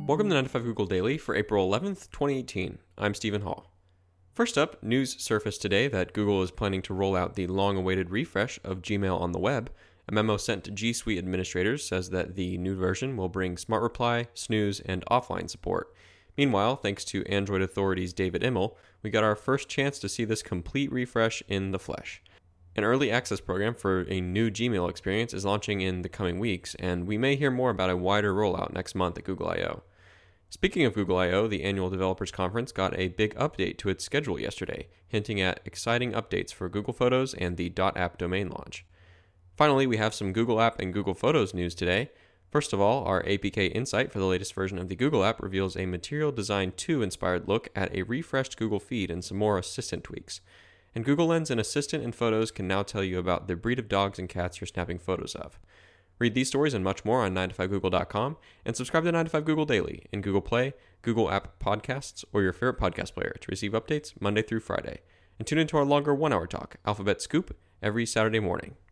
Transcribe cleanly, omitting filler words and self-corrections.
Welcome to 9 to 5 Google Daily for April 11th, 2018. I'm Stephen Hall. First up, news surfaced today that Google is planning to roll out the long-awaited refresh of Gmail on the web. A memo sent to G Suite administrators says that the new version will bring Smart Reply, snooze, and offline support. Meanwhile, thanks to Android Authority's David Immel, we got our first chance to see this complete refresh in the flesh. An early access program for a new Gmail experience is launching in the coming weeks, and we may hear more about a wider rollout next month at Google I/O. Speaking of Google I/O, the annual developers conference got a big update to its schedule yesterday, hinting at exciting updates for Google Photos and the .app domain launch. Finally, we have some Google App and Google Photos news today. First of all, our APK Insight for the latest version of the Google app reveals a Material Design 2 inspired look at a refreshed Google feed and some more assistant tweaks. And Google Lens and Assistant in Photos can now tell you about the breed of dogs and cats you're snapping photos of. Read these stories and much more on 9to5google.com and subscribe to 9 to 5 Google Daily in Google Play, Google App Podcasts, or your favorite podcast player to receive updates Monday through Friday. And tune into our longer 1-hour talk, Alphabet Scoop, every Saturday morning.